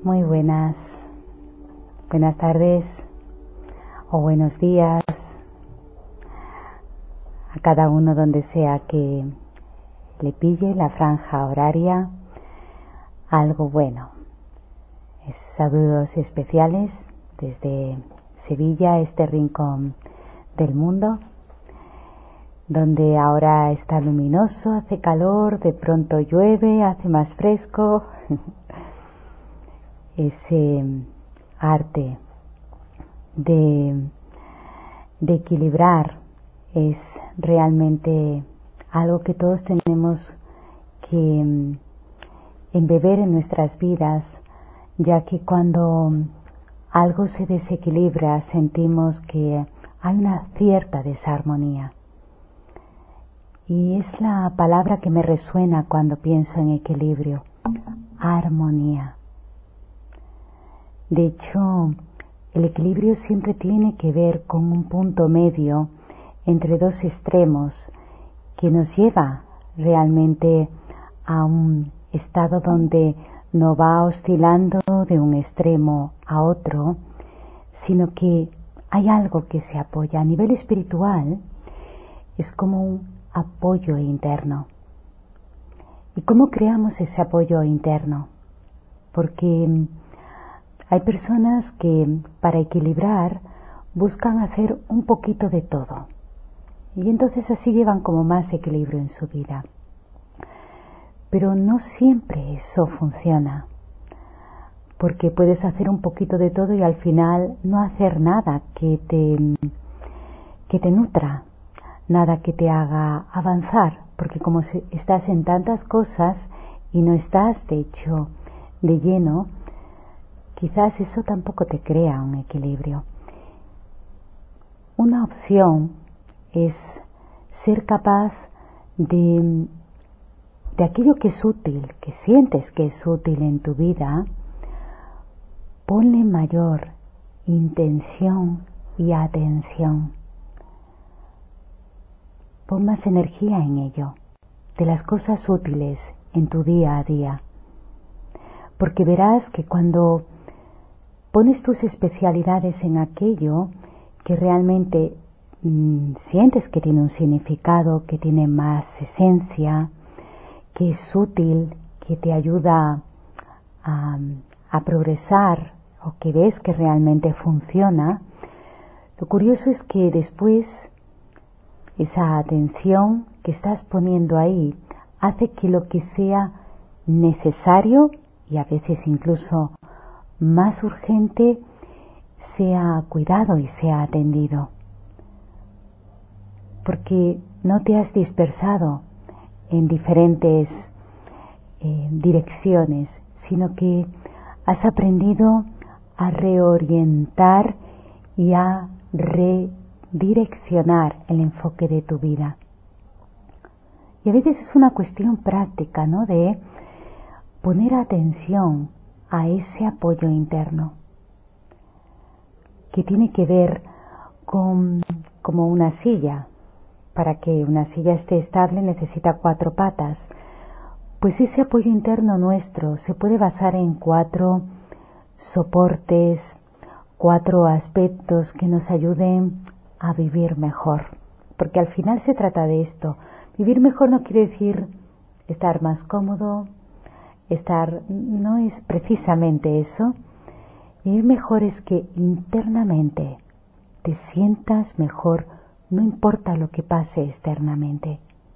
Muy buenas tardes o buenos días a cada uno donde sea que le pille la franja horaria algo bueno. Saludos especiales desde Sevilla, este rincón del mundo, donde ahora está luminoso, hace calor, de pronto llueve, hace más fresco. Ese arte de equilibrar es realmente algo que todos tenemos que embeber en nuestras vidas, ya que cuando algo se desequilibra sentimos que hay una cierta desarmonía. Y es la palabra que me resuena cuando pienso en equilibrio: armonía. De hecho, el equilibrio siempre tiene que ver con un punto medio entre dos extremos que nos lleva realmente a un estado donde no va oscilando de un extremo a otro, sino que hay algo que se apoya. A nivel espiritual es como un apoyo interno. ¿Y cómo creamos ese apoyo interno? Porque hay personas que para equilibrar buscan hacer un poquito de todo y entonces así llevan como más equilibrio en su vida. Pero no siempre eso funciona, porque puedes hacer un poquito de todo y al final no hacer nada que te nutra, nada que te haga avanzar, porque como estás en tantas cosas y no estás de hecho de lleno, quizás eso tampoco te crea un equilibrio. Una opción es ser capaz de aquello que es útil, que sientes que es útil en tu vida, ponle mayor intención y atención. Pon más energía en ello, de las cosas útiles en tu día a día. Porque verás que cuando pones tus especialidades en aquello que realmente sientes que tiene un significado, que tiene más esencia, que es útil, que te ayuda a progresar o que ves que realmente funciona, lo curioso es que después esa atención que estás poniendo ahí hace que lo que sea necesario y a veces incluso más urgente sea cuidado y sea atendido, porque no te has dispersado en diferentes direcciones, sino que has aprendido a reorientar y a redireccionar el enfoque de tu vida. Y a veces es una cuestión práctica, ¿no?, de poner atención a ese apoyo interno, que tiene que ver con como una silla. Para que una silla esté estable necesita 4 patas. Pues ese apoyo interno nuestro se puede basar en 4 soportes, 4 aspectos que nos ayuden a vivir mejor. Porque al final se trata de esto. Vivir mejor no quiere decir estar más cómodo, no es precisamente eso. Vivir mejor es que internamente te sientas mejor, no importa lo que pase externamente.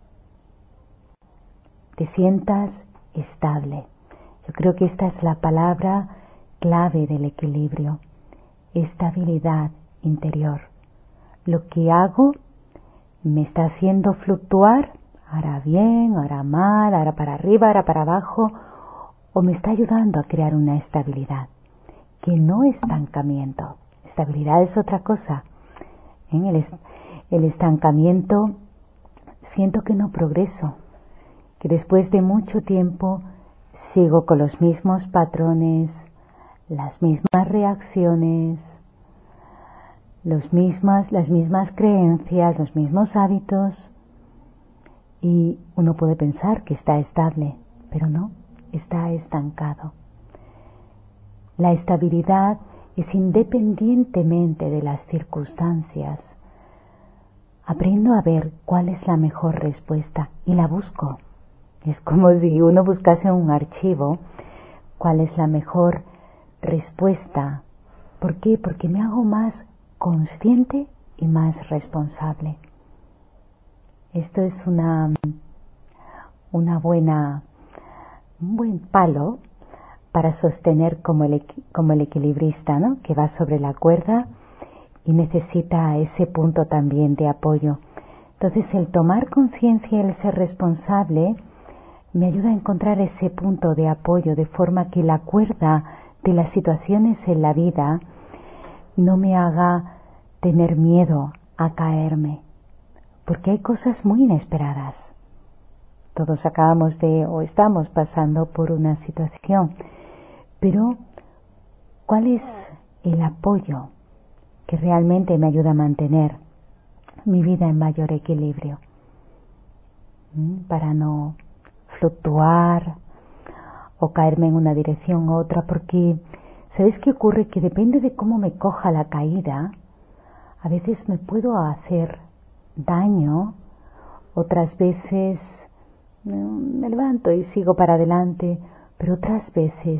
Te sientas estable. Yo creo que esta es la palabra clave del equilibrio. Estabilidad interior. Lo que hago me está haciendo fluctuar, ahora bien, ahora mal, ahora para arriba, ahora para abajo, o me está ayudando a crear una estabilidad, que no es estancamiento. Estabilidad es otra cosa. En el estancamiento siento que no progreso, que después de mucho tiempo sigo con los mismos patrones, las mismas reacciones, las mismas creencias, los mismos hábitos, y uno puede pensar que está estable, pero no, está estancado. La estabilidad es independientemente de las circunstancias. Aprendo a ver cuál es la mejor respuesta y la busco. Es como si uno buscase en un archivo cuál es la mejor respuesta. ¿Por qué? Porque me hago más consciente y más responsable. Esto es un buen palo para sostener como el equilibrista, ¿no? Que va sobre la cuerda y necesita ese punto también de apoyo. Entonces, el tomar conciencia y el ser responsable me ayuda a encontrar ese punto de apoyo, de forma que la cuerda de las situaciones en la vida no me haga tener miedo a caerme, porque hay cosas muy inesperadas. Todos acabamos o estamos pasando por una situación, pero ¿cuál es el apoyo que realmente me ayuda a mantener mi vida en mayor equilibrio? Para no fluctuar o caerme en una dirección u otra, porque ¿sabes qué ocurre? Que depende de cómo me coja la caída, a veces me puedo hacer daño, otras veces me levanto y sigo para adelante, pero otras veces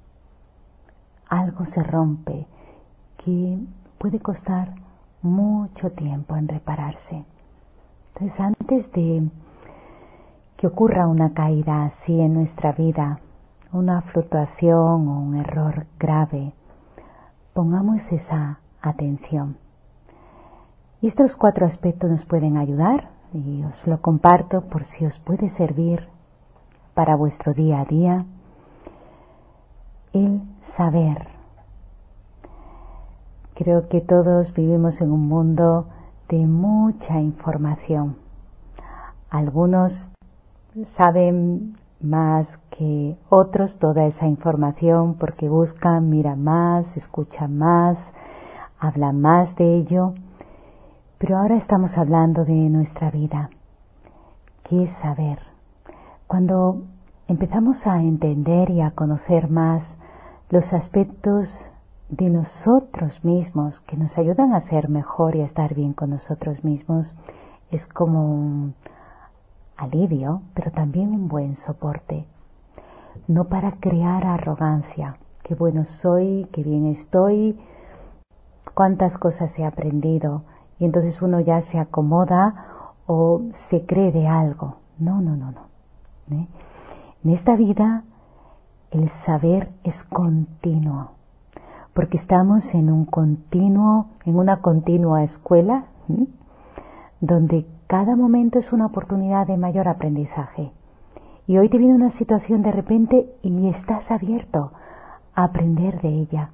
algo se rompe que puede costar mucho tiempo en repararse. Entonces, antes de que ocurra una caída así en nuestra vida, una fluctuación o un error grave, pongamos esa atención. Y estos 4 aspectos nos pueden ayudar y os lo comparto por si os puede servir para vuestro día a día. El saber. Creo que todos vivimos en un mundo de mucha información. Algunos saben más que otros toda esa información porque buscan, miran más, escuchan más, hablan más de ello. Pero ahora estamos hablando de nuestra vida. ¿Qué es saber? Cuando empezamos a entender y a conocer más los aspectos de nosotros mismos que nos ayudan a ser mejor y a estar bien con nosotros mismos, es como un alivio, pero también un buen soporte. No para crear arrogancia, qué bueno soy, qué bien estoy, cuántas cosas he aprendido, y entonces uno ya se acomoda o se cree de algo. No. En esta vida el saber es continuo, porque estamos en una continua escuela, donde cada momento es una oportunidad de mayor aprendizaje. Y hoy te viene una situación de repente y estás abierto a aprender de ella.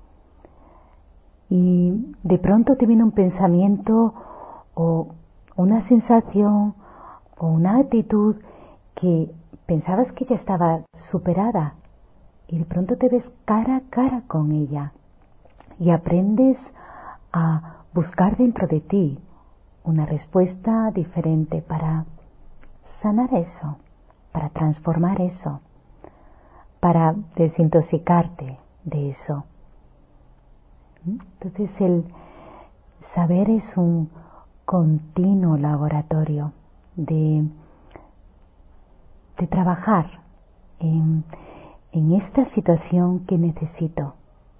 Y de pronto te viene un pensamiento o una sensación o una actitud que pensabas que ya estaba superada y de pronto te ves cara a cara con ella y aprendes a buscar dentro de ti una respuesta diferente para sanar eso, para transformar eso, para desintoxicarte de eso. Entonces el saber es un continuo laboratorio de trabajar en esta situación que necesito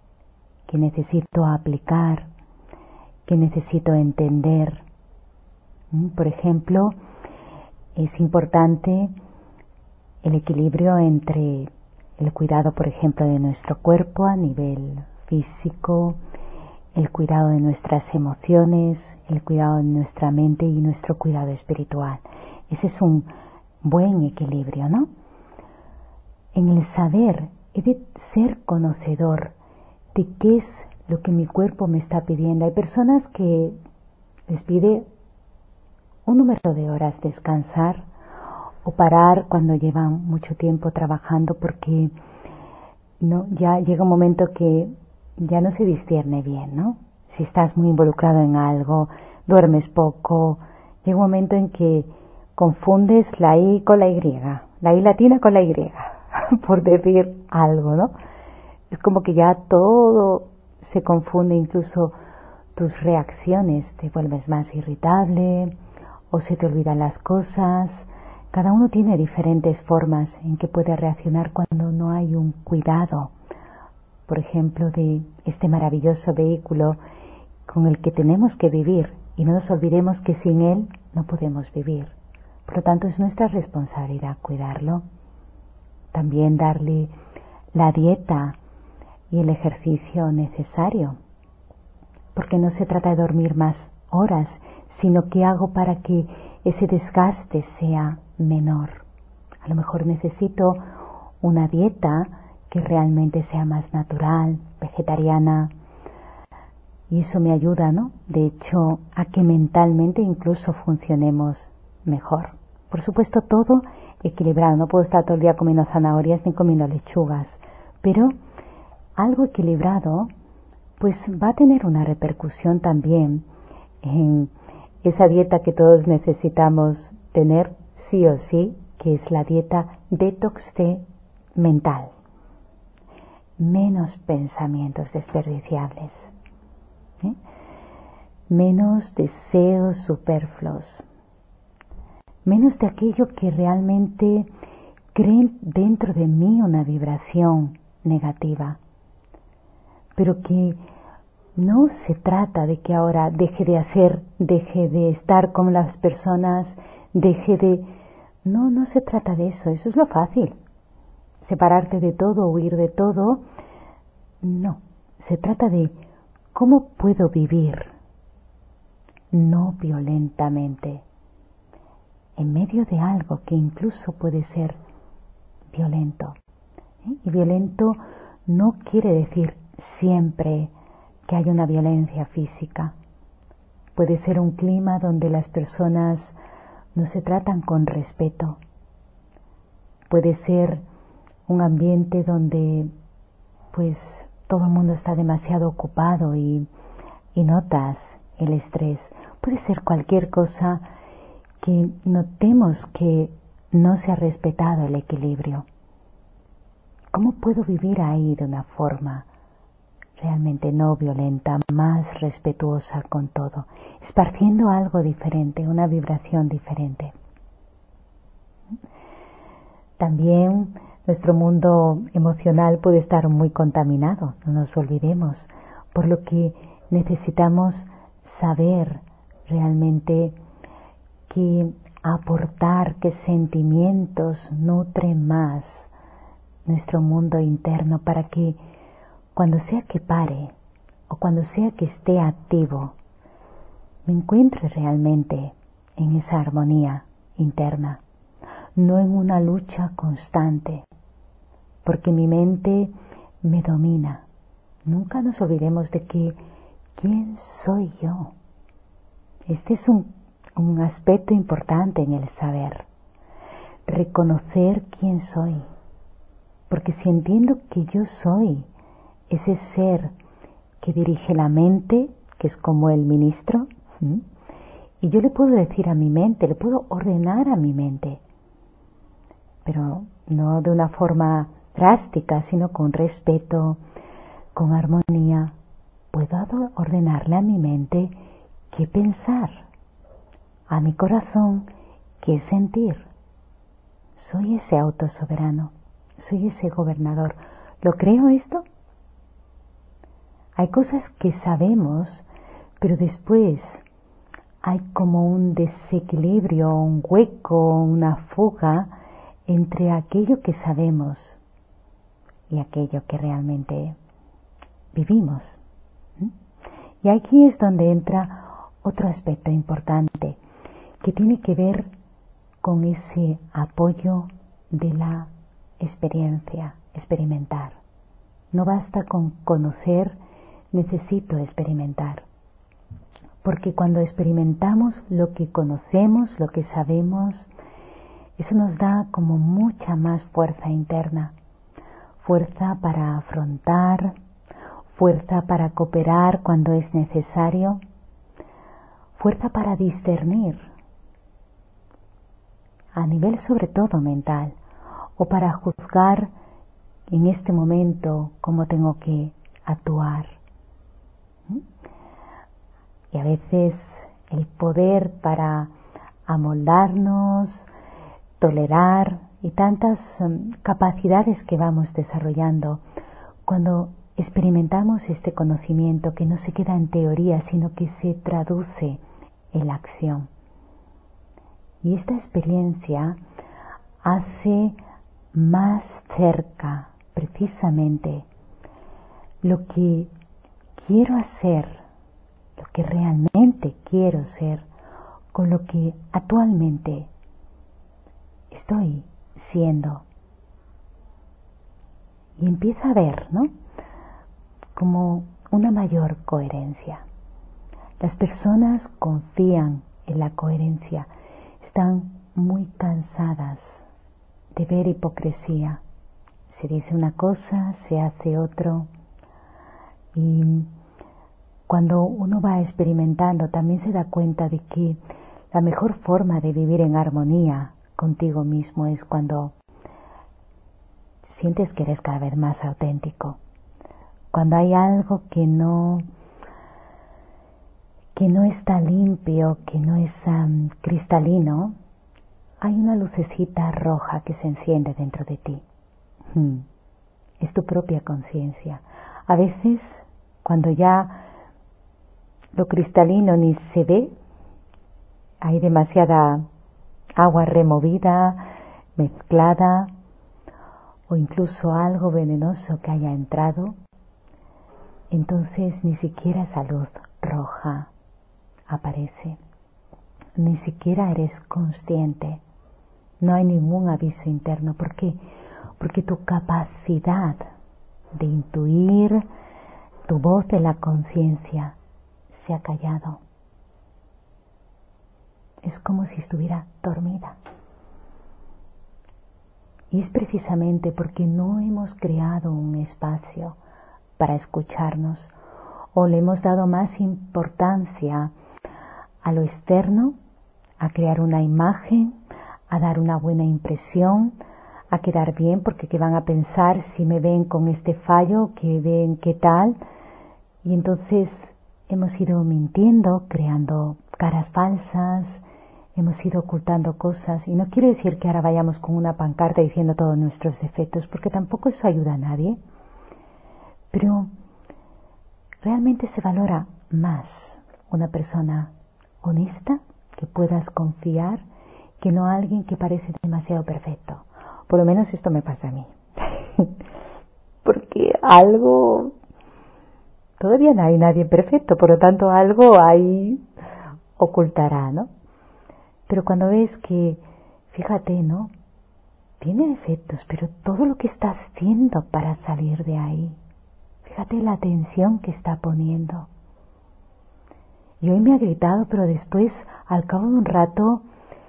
aplicar, que necesito entender. Por ejemplo, es importante el equilibrio entre el cuidado, por ejemplo, de nuestro cuerpo a nivel físico, el cuidado de nuestras emociones, el cuidado de nuestra mente y nuestro cuidado espiritual. Ese es un buen equilibrio, ¿no? En el saber he de ser conocedor de qué es lo que mi cuerpo me está pidiendo. Hay personas que les pide un número de horas descansar o parar cuando llevan mucho tiempo trabajando porque ya llega un momento que ya no se discierne bien, ¿no? Si estás muy involucrado en algo, duermes poco, llega un momento en que confundes la I con la Y, la I latina con la Y, por decir algo, ¿no? Es como que ya todo se confunde, incluso tus reacciones, te vuelves más irritable o se te olvidan las cosas. Cada uno tiene diferentes formas en que puede reaccionar cuando no hay un cuidado, por ejemplo, de este maravilloso vehículo con el que tenemos que vivir, y no nos olvidemos que sin él no podemos vivir. Por lo tanto, es nuestra responsabilidad cuidarlo. También darle la dieta y el ejercicio necesario, porque no se trata de dormir más horas, sino qué hago para que ese desgaste sea menor. A lo mejor necesito una dieta que realmente sea más natural, vegetariana, y eso me ayuda, ¿no? De hecho, a que mentalmente incluso funcionemos mejor. Por supuesto, todo equilibrado. No puedo estar todo el día comiendo zanahorias ni comiendo lechugas, pero algo equilibrado pues va a tener una repercusión también en esa dieta que todos necesitamos tener sí o sí, que es la dieta detox mental. Menos pensamientos desperdiciables, menos deseos superfluos, menos de aquello que realmente creen dentro de mí una vibración negativa, pero que no se trata de que ahora deje de hacer, deje de estar con las personas, deje de... No se trata de eso, eso es lo fácil. Separarte de todo, huir de todo. No, se trata de cómo puedo vivir no violentamente en medio de algo que incluso puede ser violento. Y violento no quiere decir siempre que haya una violencia física. Puede ser un clima donde las personas no se tratan con respeto. Puede ser un ambiente donde pues todo el mundo está demasiado ocupado y notas el estrés. Puede ser cualquier cosa que notemos que no se ha respetado el equilibrio. ¿Cómo puedo vivir ahí de una forma realmente no violenta, más respetuosa con todo, esparciendo algo diferente, una vibración diferente? También nuestro mundo emocional puede estar muy contaminado, no nos olvidemos, por lo que necesitamos saber realmente qué aportar, qué sentimientos nutren más nuestro mundo interno, para que cuando sea que pare o cuando sea que esté activo, me encuentre realmente en esa armonía interna, no en una lucha constante, porque mi mente me domina. Nunca nos olvidemos de que ¿quién soy yo? Este es un aspecto importante en el saber, reconocer quién soy, porque si entiendo que yo soy ese ser que dirige la mente, que es como el ministro, y yo le puedo decir a mi mente, le puedo ordenar a mi mente, pero no de una forma drástica, sino con respeto, con armonía. Puedo ordenarle a mi mente qué pensar, a mi corazón qué sentir. Soy ese autosoberano, soy ese gobernador. ¿Lo creo esto? Hay cosas que sabemos, pero después hay como un desequilibrio, un hueco, una fuga entre aquello que sabemos y aquello que realmente vivimos. Y aquí es donde entra otro aspecto importante, que tiene que ver con ese apoyo de la experiencia, experimentar. No basta con conocer, necesito experimentar. Porque cuando experimentamos lo que conocemos, lo que sabemos, eso nos da como mucha más fuerza interna. Fuerza para afrontar, fuerza para cooperar cuando es necesario, fuerza para discernir, a nivel sobre todo mental, o para juzgar en este momento cómo tengo que actuar. Y a veces el poder para amoldarnos, tolerar y tantas capacidades que vamos desarrollando cuando experimentamos este conocimiento que no se queda en teoría, sino que se traduce en la acción. Y esta experiencia hace más cerca precisamente lo que quiero hacer, lo que realmente quiero ser, con lo que actualmente estoy siendo. Y empieza a ver, ¿no?, como una mayor coherencia. Las personas confían en la coherencia, están muy cansadas de ver hipocresía. Se dice una cosa, se hace otro. Y cuando uno va experimentando también se da cuenta de que la mejor forma de vivir en armonía contigo mismo es cuando sientes que eres cada vez más auténtico. Cuando hay algo que no está limpio, que no es cristalino, hay una lucecita roja que se enciende dentro de ti. Es tu propia conciencia. A veces, cuando ya lo cristalino ni se ve, hay demasiada agua removida, mezclada, o incluso algo venenoso que haya entrado, entonces ni siquiera esa luz roja aparece. Ni siquiera eres consciente. No hay ningún aviso interno. ¿Por qué? Porque tu capacidad de intuir, tu voz de la conciencia, se ha callado. Es como si estuviera dormida. Y es precisamente porque no hemos creado un espacio para escucharnos, o le hemos dado más importancia a lo externo, a crear una imagen, a dar una buena impresión, a quedar bien, porque ¿qué van a pensar si me ven con este fallo? ¿Qué ven? ¿Qué tal? Y entonces hemos ido mintiendo, creando caras falsas, hemos ido ocultando cosas. Y no quiere decir que ahora vayamos con una pancarta diciendo todos nuestros defectos, porque tampoco eso ayuda a nadie. Pero realmente se valora más una persona honesta, que puedas confiar, que no alguien que parece demasiado perfecto. Por lo menos esto me pasa a mí. Porque algo... Todavía no hay nadie perfecto, por lo tanto algo ahí ocultará, ¿no? Pero cuando ves que, fíjate, ¿no?, tiene defectos, pero todo lo que está haciendo para salir de ahí, fíjate la atención que está poniendo. Y hoy me ha gritado, pero después, al cabo de un rato,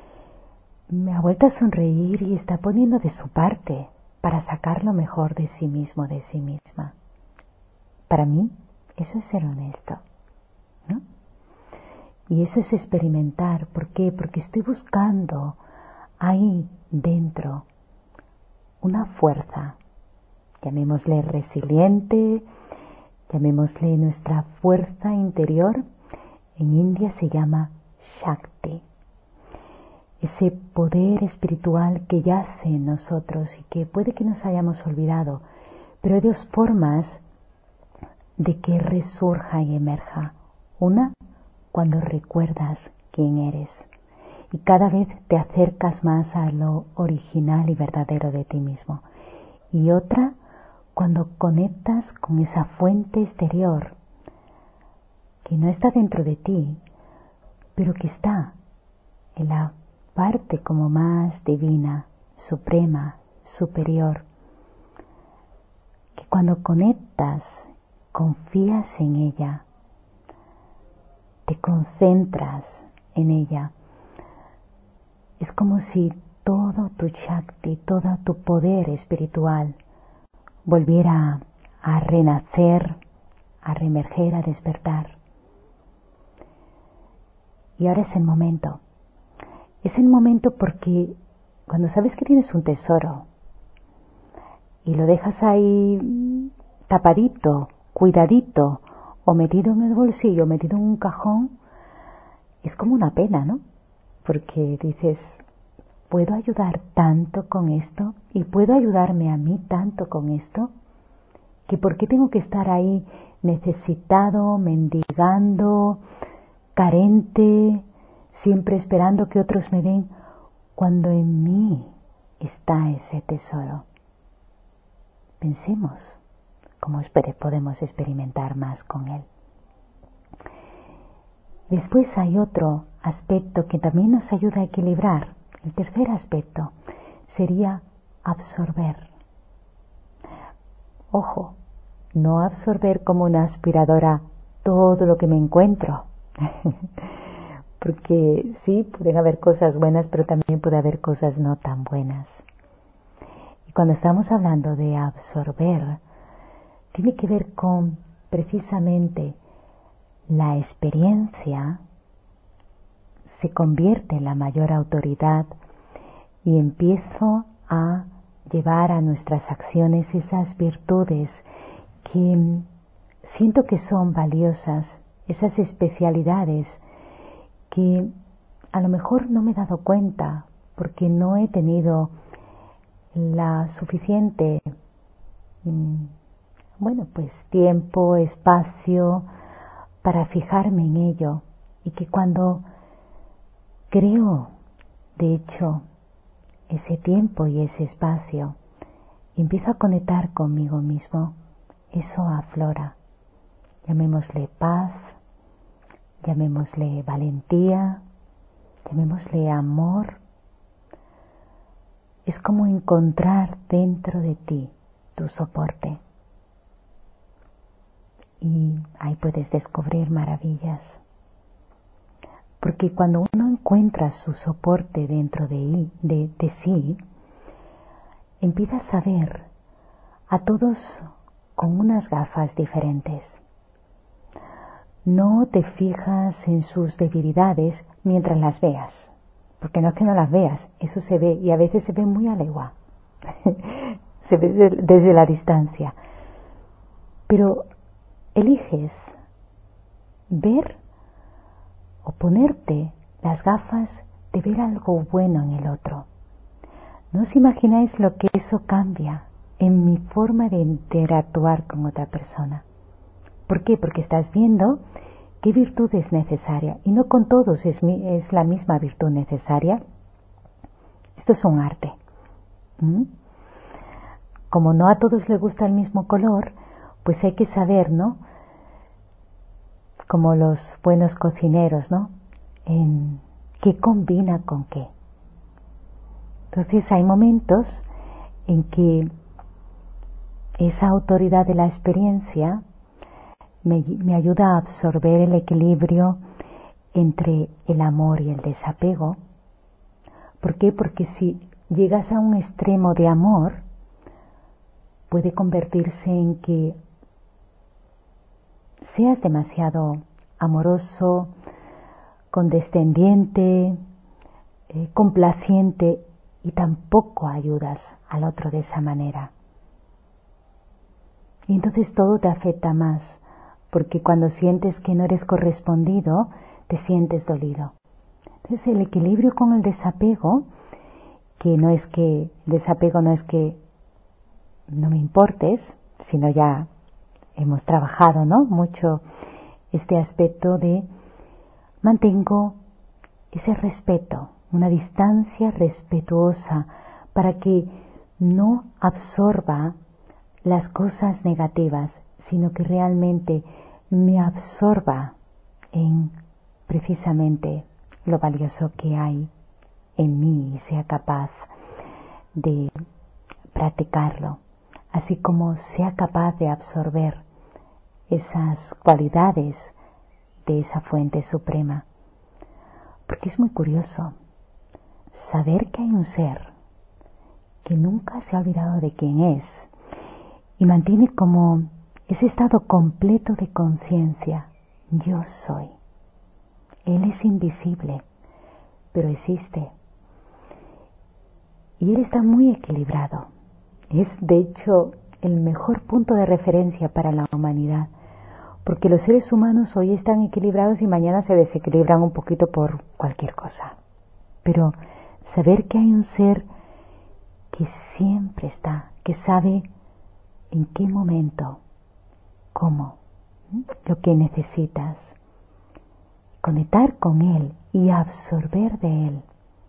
me ha vuelto a sonreír y está poniendo de su parte para sacar lo mejor de sí mismo, de sí misma. Para mí, eso es ser honesto, ¿no? Y eso es experimentar. ¿Por qué? Porque estoy buscando ahí dentro una fuerza, llamémosle resiliente, llamémosle nuestra fuerza interior. En India se llama Shakti. Ese poder espiritual que yace en nosotros y que puede que nos hayamos olvidado, pero hay dos formas de que resurja y emerja. Una, cuando recuerdas quién eres y cada vez te acercas más a lo original y verdadero de ti mismo. Y otra, cuando conectas con esa fuente exterior que no está dentro de ti, pero que está en la parte como más divina, suprema, superior, que cuando conectas, confías en ella, te concentras en ella, es como si todo tu Shakti, todo tu poder espiritual volviera a renacer, a reemerger, a despertar. Y ahora es el momento. Es el momento porque cuando sabes que tienes un tesoro y lo dejas ahí tapadito, cuidadito, o metido en el bolsillo, metido en un cajón, es como una pena, ¿no? Porque dices, ¿puedo ayudar tanto con esto? ¿Y puedo ayudarme a mí tanto con esto? ¿Que por qué tengo que estar ahí necesitado, mendigando, carente, siempre esperando que otros me den, cuando en mí está ese tesoro? Pensemos cómo podemos experimentar más con él. Después hay otro aspecto que también nos ayuda a equilibrar. El tercer aspecto sería absorber. Ojo, no absorber como una aspiradora todo lo que me encuentro. Porque sí, pueden haber cosas buenas, pero también puede haber cosas no tan buenas. Y cuando estamos hablando de absorber, tiene que ver con precisamente la experiencia se convierte en la mayor autoridad y empiezo a llevar a nuestras acciones esas virtudes que siento que son valiosas, esas especialidades que a lo mejor no me he dado cuenta porque no he tenido la suficiente tiempo, espacio para fijarme en ello, y que cuando creo, de hecho, ese tiempo y ese espacio, empiezo a conectar conmigo mismo, eso aflora. Llamémosle paz, llamémosle valentía, llamémosle amor. Es como encontrar dentro de ti tu soporte. Y ahí puedes descubrir maravillas. Porque cuando uno encuentra su soporte dentro de sí, empiezas a ver a todos con unas gafas diferentes. No te fijas en sus debilidades mientras las veas, porque no es que no las veas, eso se ve, y a veces se ve muy a legua, se ve desde la distancia. Pero eliges ver o ponerte las gafas de ver algo bueno en el otro. ¿No os imagináis lo que eso cambia en mi forma de interactuar con otra persona? ¿Por qué? Porque estás viendo qué virtud es necesaria, y no con todos es la misma virtud necesaria. Esto es un arte. Como no a todos les gusta el mismo color, pues hay que saber, ¿no? Como los buenos cocineros, ¿no? En qué combina con qué. Entonces hay momentos en que esa autoridad de la experiencia me ayuda a absorber el equilibrio entre el amor y el desapego. ¿Por qué? Porque si llegas a un extremo de amor, puede convertirse en que seas demasiado amoroso, condescendiente, complaciente, y tampoco ayudas al otro de esa manera. Y entonces todo te afecta más, porque cuando sientes que no eres correspondido, te sientes dolido. Entonces el equilibrio con el desapego, desapego no es que no me importes, sino ya hemos trabajado, ¿no? Mucho este aspecto de mantengo ese respeto, una distancia respetuosa, para que no absorba las cosas negativas, sino que realmente me absorba en precisamente lo valioso que hay en mí y sea capaz de practicarlo, así como sea capaz de absorber esas cualidades de esa fuente suprema. Porque es muy curioso saber que hay un ser que nunca se ha olvidado de quién es y mantiene como ese estado completo de conciencia. Yo soy. Él es invisible, pero existe. Y Él está muy equilibrado. es de hecho el mejor punto de referencia para la humanidad, porque los seres humanos hoy están equilibrados y mañana se desequilibran un poquito por cualquier cosa. Pero saber que hay un ser que siempre está, que sabe en qué momento, cómo, lo que necesitas, conectar con Él y absorber de Él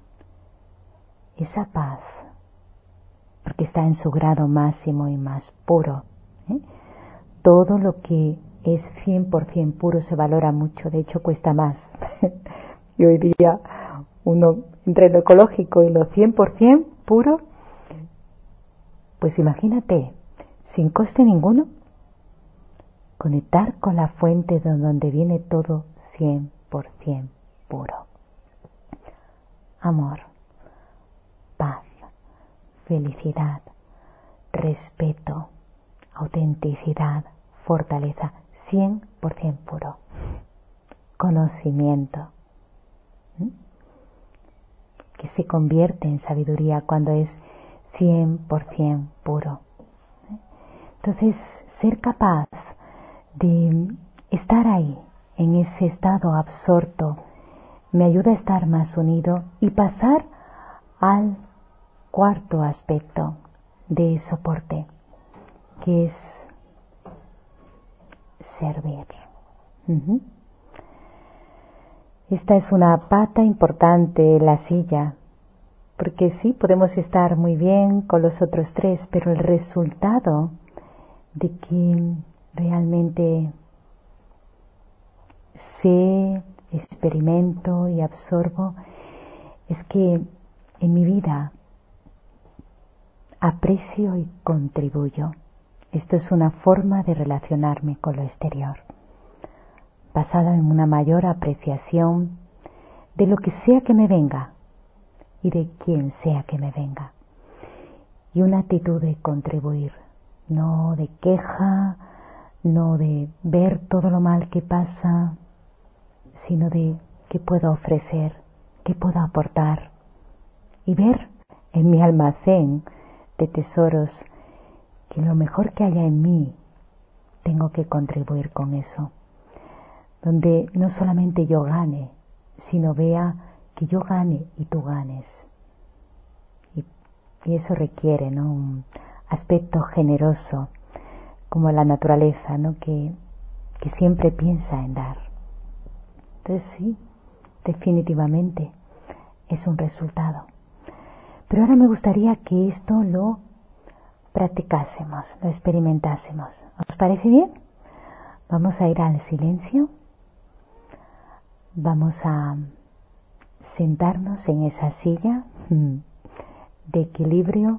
esa paz, porque está en su grado máximo y más puro. Todo lo que es 100% puro se valora mucho, de hecho cuesta más. Y hoy día uno, entre lo ecológico y lo 100% puro, pues imagínate, sin coste ninguno, conectar con la fuente de donde viene todo 100% puro. Amor, paz, felicidad, respeto, autenticidad, fortaleza, 100% puro. Conocimiento, que se convierte en sabiduría cuando es 100% puro. Entonces, ser capaz de estar ahí, en ese estado absorto, me ayuda a estar más unido y pasar al cuarto aspecto de soporte, que es servir. Esta es una pata importante, la silla, porque sí, podemos estar muy bien con los otros tres, pero el resultado de que realmente sé, experimento y absorbo es que en mi vida aprecio y contribuyo. Esto es una forma de relacionarme con lo exterior, basada en una mayor apreciación de lo que sea que me venga y de quien sea que me venga. Y una actitud de contribuir, no de queja, no de ver todo lo mal que pasa, sino de qué puedo ofrecer, qué puedo aportar, y ver en mi almacén de tesoros que lo mejor que haya en mí tengo que contribuir con eso, donde no solamente yo gane, sino vea que yo gane y tú ganes. Y eso requiere, ¿no?, un aspecto generoso, como la naturaleza, ¿no?, que siempre piensa en dar. Entonces sí, definitivamente es un resultado. Pero ahora me gustaría que esto lo practicásemos, lo experimentásemos. ¿Os parece bien? Vamos a ir al silencio. Vamos a sentarnos en esa silla de equilibrio.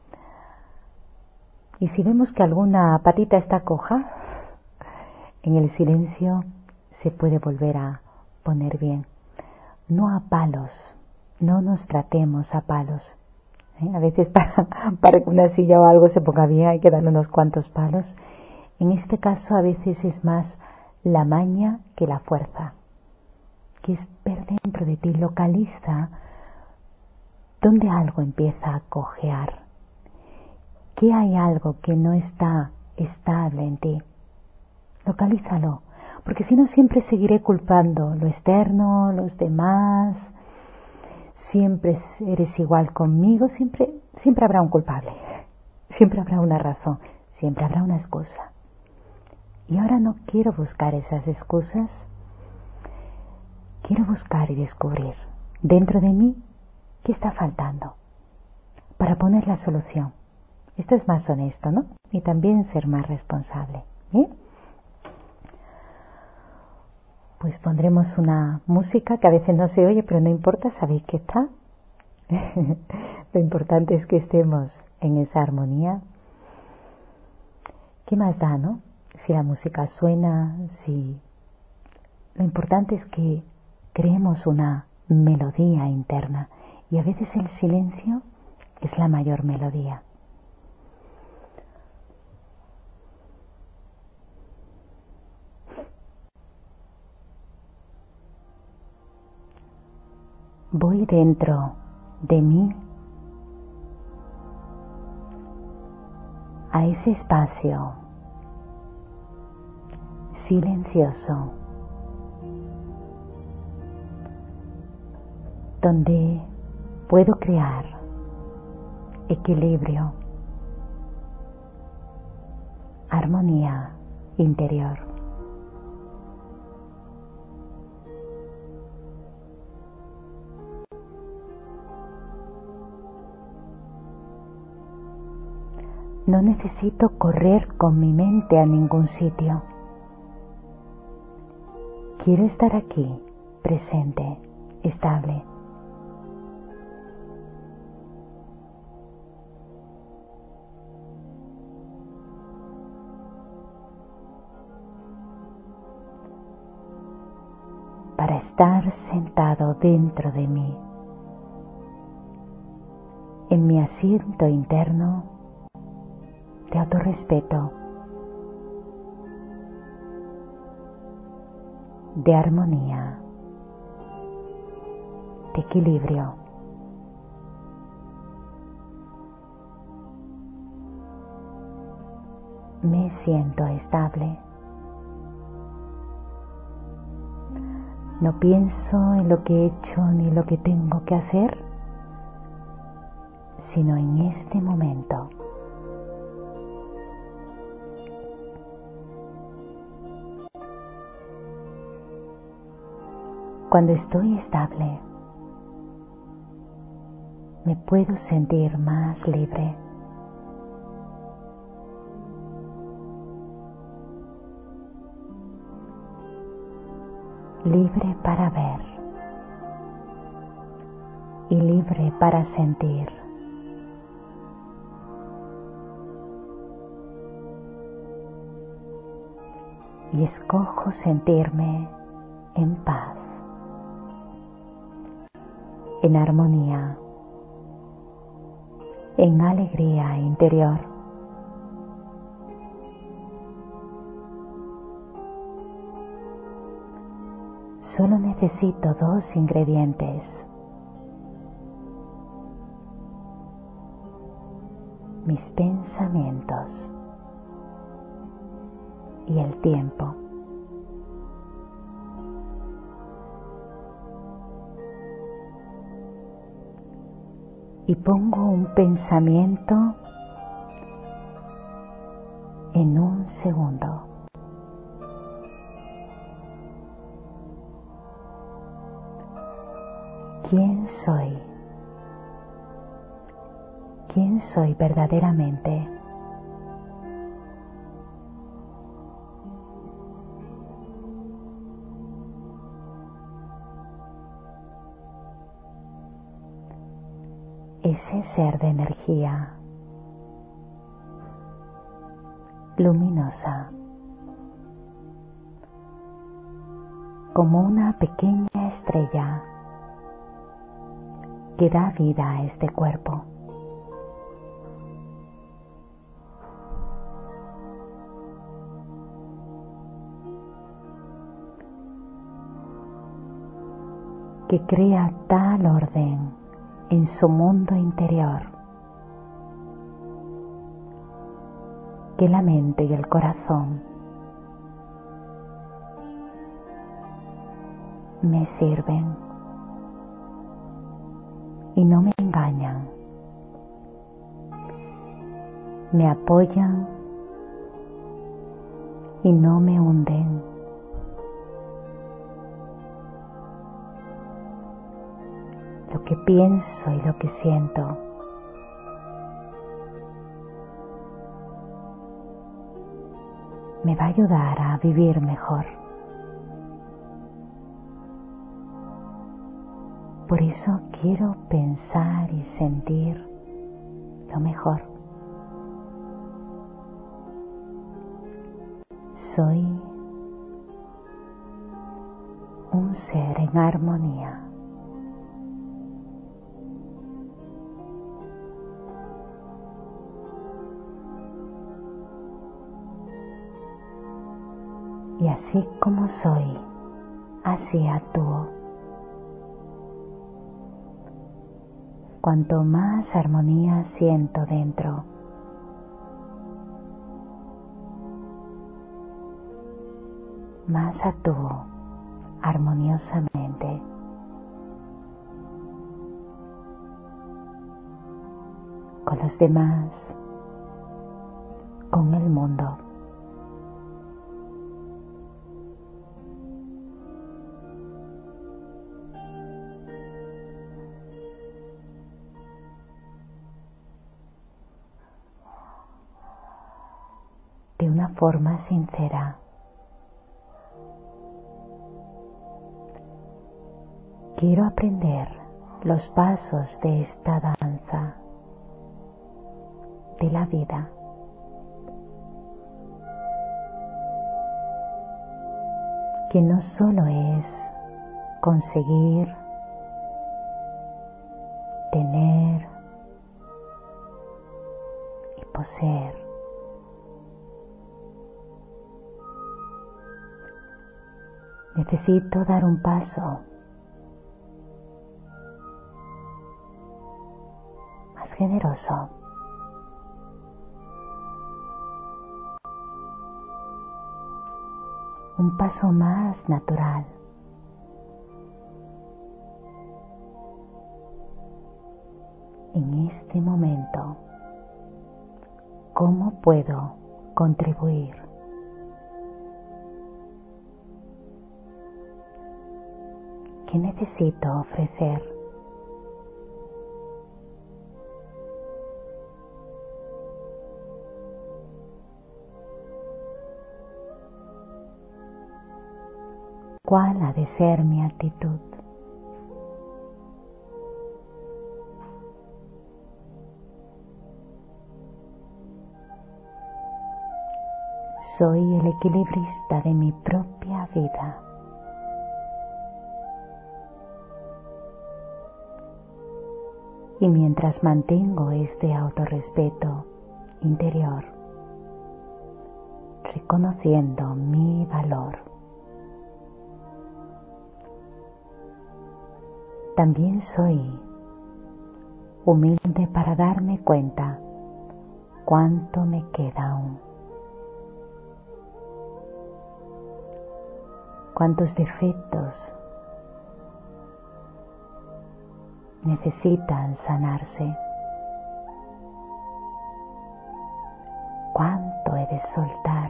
Y si vemos que alguna patita está coja, en el silencio se puede volver a poner bien. No a palos, no nos tratemos a palos. A veces para que una silla o algo se ponga bien hay que darle unos cuantos palos. En este caso a veces es más la maña que la fuerza, que es ver dentro de ti, localiza donde algo empieza a cojear, que hay algo que no está estable en ti. Localízalo, porque si no siempre seguiré culpando lo externo, los demás. Siempre eres igual conmigo, siempre habrá un culpable, siempre habrá una razón, siempre habrá una excusa. Y ahora no quiero buscar esas excusas, quiero buscar y descubrir dentro de mí qué está faltando para poner la solución. Esto es más honesto, ¿no? Y también ser más responsable. ¿Bien? Pues pondremos una música que a veces no se oye, pero no importa, sabéis que está. Lo importante es que estemos en esa armonía. ¿Qué más da, no? Si la música suena, si... Lo importante es que creemos una melodía interna, y a veces el silencio es la mayor melodía. Voy dentro de mí a ese espacio silencioso donde puedo crear equilibrio, armonía interior. No necesito correr con mi mente a ningún sitio. Quiero estar aquí, presente, estable. Para estar sentado dentro de mí, en mi asiento interno de autorrespeto, de armonía, de equilibrio. Me siento estable. No pienso en lo que he hecho ni lo que tengo que hacer, sino en este momento. Cuando estoy estable, me puedo sentir más libre. Libre para ver y libre para sentir. Y escojo sentirme en paz, en armonía, en alegría interior. Solo necesito 2 ingredientes: mis pensamientos y el tiempo. Y pongo un pensamiento en 1 segundo. ¿Quién soy? ¿Quién soy verdaderamente? Ese ser de energía luminosa, como una pequeña estrella que da vida a este cuerpo. Que crea tal orden en su mundo interior que la mente y el corazón me sirven y no me engañan, me apoyan y no me hunden. Lo que pienso y lo que siento me va a ayudar a vivir mejor. Por eso quiero pensar y sentir lo mejor. Soy un ser en armonía. Y así como soy, así actúo. Cuanto más armonía siento dentro, más a tú, armoniosamente. Con los demás, con el mundo. De una forma sincera. Quiero aprender los pasos de esta danza de la vida. Que no solo es conseguir, tener y poseer. Necesito dar un paso más generoso. Un paso más natural. En este momento, ¿cómo puedo contribuir? ¿Qué necesito ofrecer? ¿Cuál ha de ser mi actitud? Soy el equilibrista de mi propia vida. Y mientras mantengo este autorrespeto interior, reconociendo mi valor, también soy humilde para darme cuenta cuánto me queda aún, cuántos defectos necesitan sanarse, cuánto he de soltar.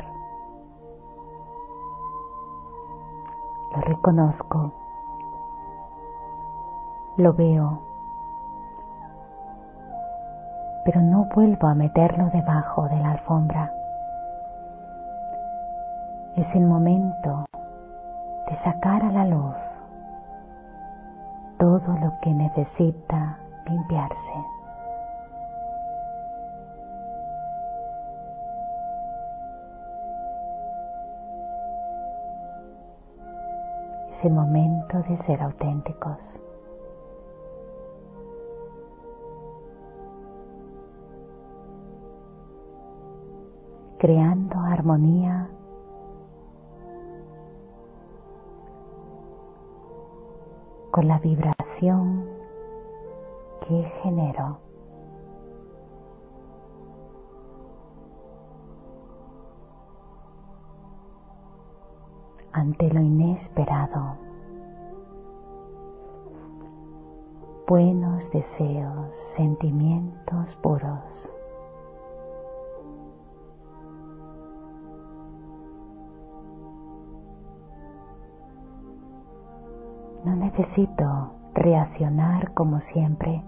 Lo reconozco, lo veo, pero no vuelvo a meterlo debajo de la alfombra. Es el momento de sacar a la luz todo lo que necesita limpiarse. Es el momento de ser auténticos. Creando armonía con la vibración que genero. Ante lo inesperado, buenos deseos, sentimientos puros. No necesito reaccionar como siempre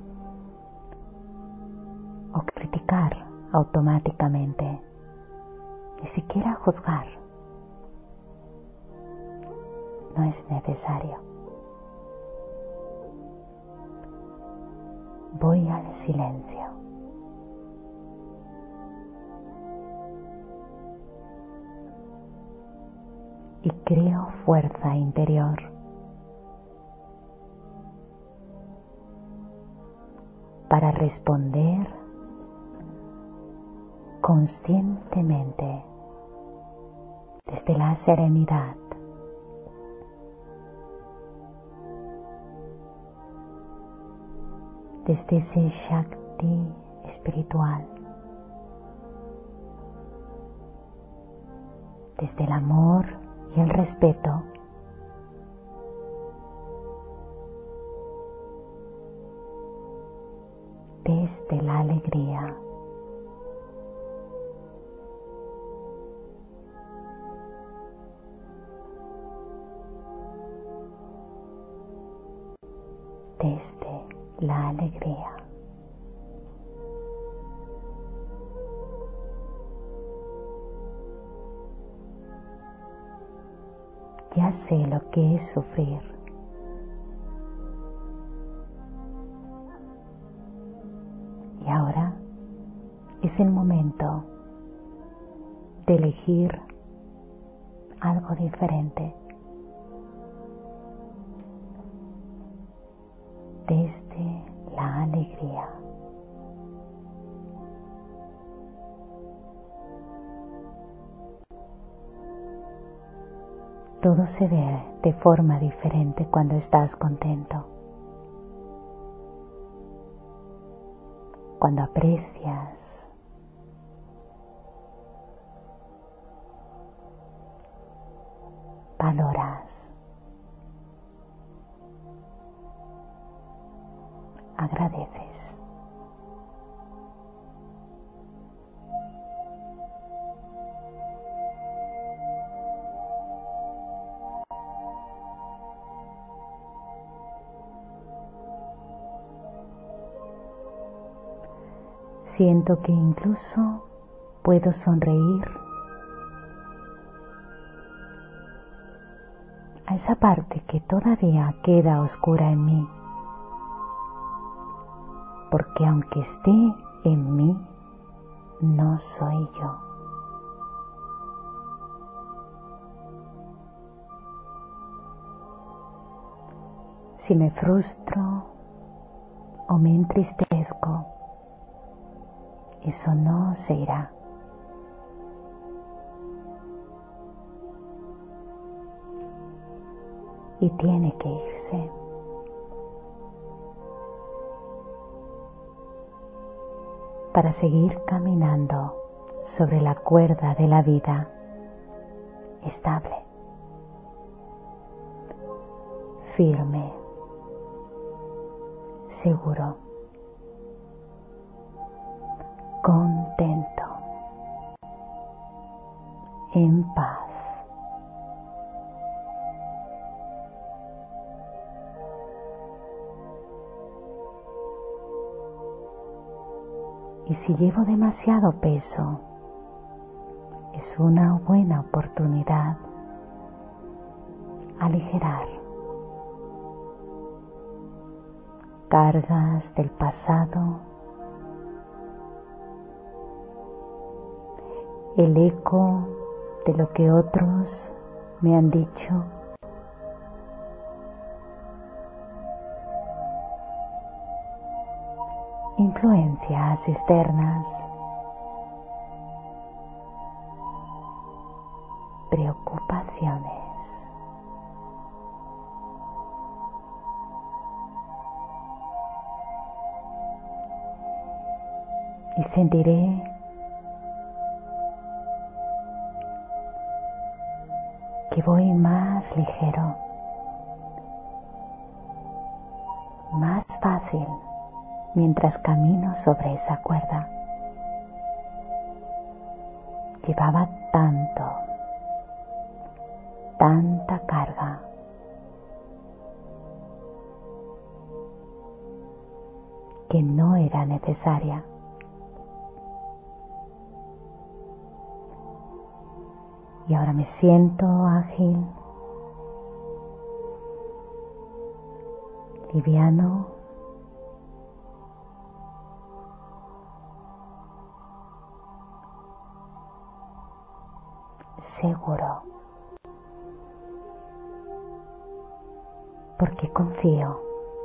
o criticar automáticamente, ni siquiera juzgar. No es necesario. Voy al silencio. Y creo fuerza interior. Para responder conscientemente desde la serenidad. Desde ese Shakti espiritual, desde el amor y el respeto. Desde la alegría. Desde la alegría. Ya sé lo que es sufrir. Y ahora es el momento de elegir algo diferente. Desde la alegría. Todo se ve de forma diferente cuando estás contento. Cuando aprecias. Valoras. Agradeces. Siento que incluso puedo sonreír a esa parte que todavía queda oscura en mí, porque aunque esté en mí, no soy yo. Si me frustro o me entristezco, eso no se irá. Y tiene que irse. Para seguir caminando sobre la cuerda de la vida estable, firme, seguro, contento, en paz. Y si llevo demasiado peso, es una buena oportunidad aligerar cargas del pasado, el eco de lo que otros me han dicho, influencias externas, preocupaciones. Y sentiré que voy más ligero, más fácil mientras camino sobre esa cuerda. Llevaba tanta carga. Que no era necesaria. Y ahora me siento ágil, liviano, seguro, porque confío.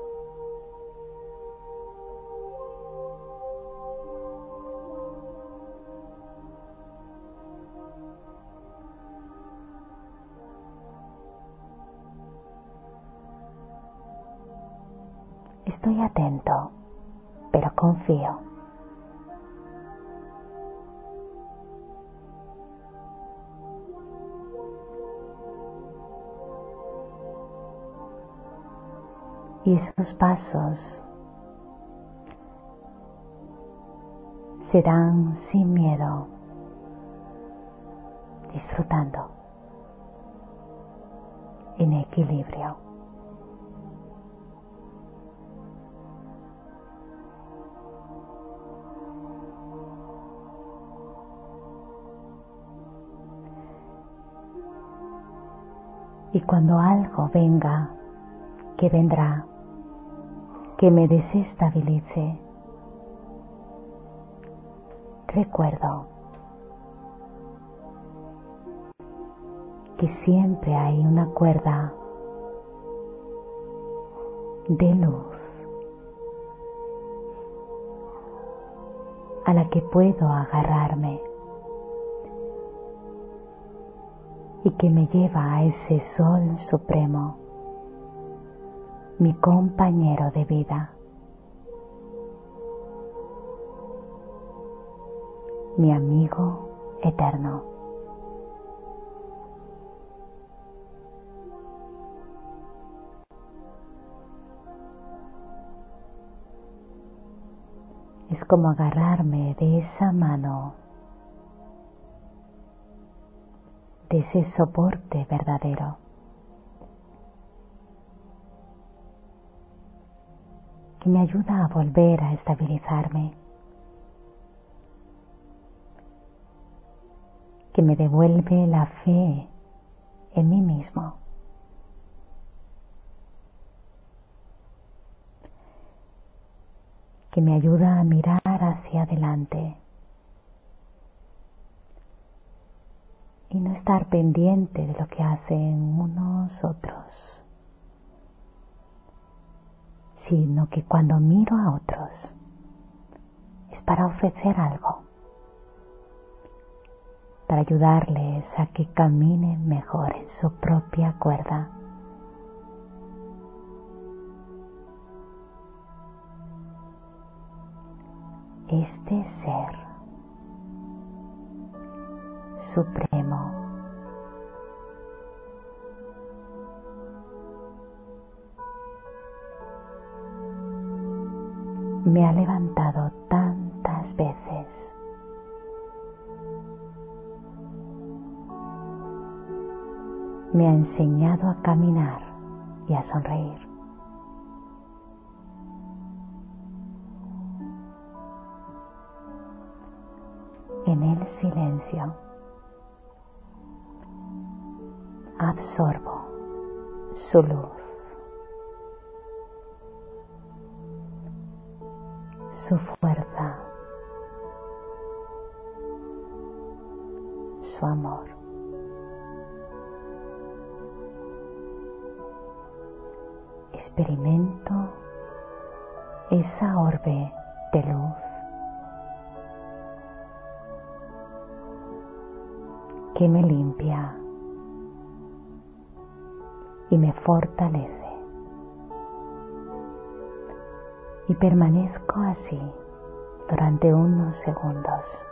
Estoy atento, pero confío. Y esos pasos se dan sin miedo, disfrutando, en equilibrio. Y cuando algo venga, que vendrá, que me desestabilice, recuerdo que siempre hay una cuerda de luz a la que puedo agarrarme y que me lleva a ese sol supremo, mi compañero de vida, mi amigo eterno. Es como agarrarme de esa mano, de ese soporte verdadero. Que me ayuda a volver a estabilizarme, que me devuelve la fe en mí mismo, que me ayuda a mirar hacia adelante y no estar pendiente de lo que hacen unos otros, sino que cuando miro a otros es para ofrecer algo, para ayudarles a que caminen mejor en su propia cuerda. Este ser supremo me ha levantado tantas veces. Me ha enseñado a caminar y a sonreír. En el silencio absorbo su luz, su fuerza, su amor. Experimento esa orbe de luz que me limpia y me fortalece. Y permanezco así durante unos segundos.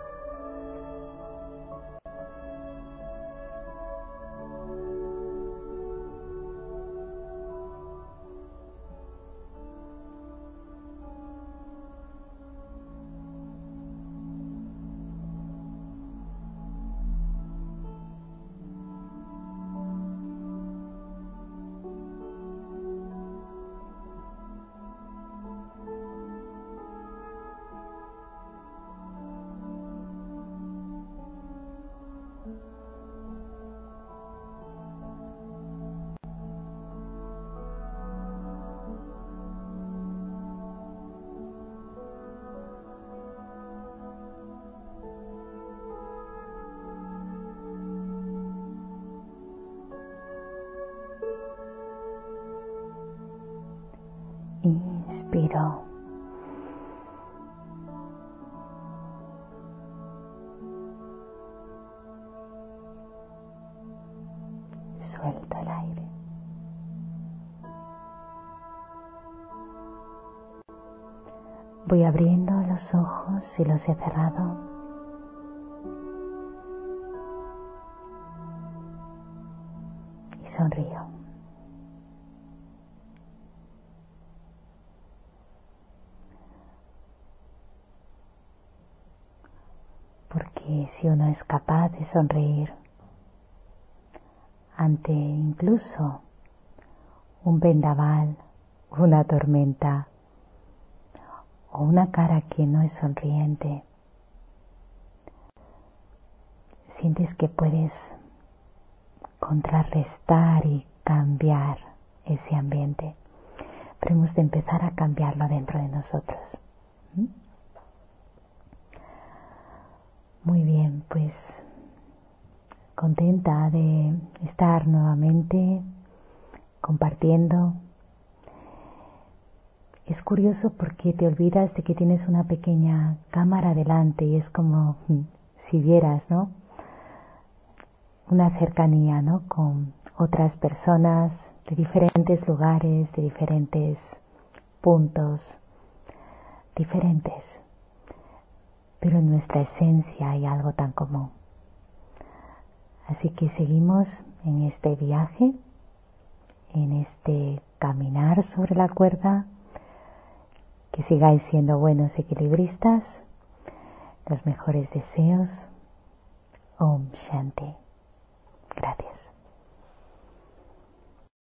Inspiro. Suelto el aire. Voy abriendo los ojos si los he cerrado. Y sonrío. si uno es capaz de sonreír ante incluso un vendaval, una tormenta o una cara que no es sonriente, sientes que puedes contrarrestar y cambiar ese ambiente. Pero hemos de empezar a cambiarlo dentro de nosotros. Muy bien, pues contenta de estar nuevamente compartiendo. Es curioso porque te olvidas de que tienes una pequeña cámara delante y es como si vieras, ¿no? Una cercanía, ¿no? Con otras personas de diferentes lugares, de diferentes puntos, diferentes. Pero en nuestra esencia hay algo tan común. Así que seguimos en este viaje, en este caminar sobre la cuerda. Que sigáis siendo buenos equilibristas. Los mejores deseos. Om Shanti. Gracias.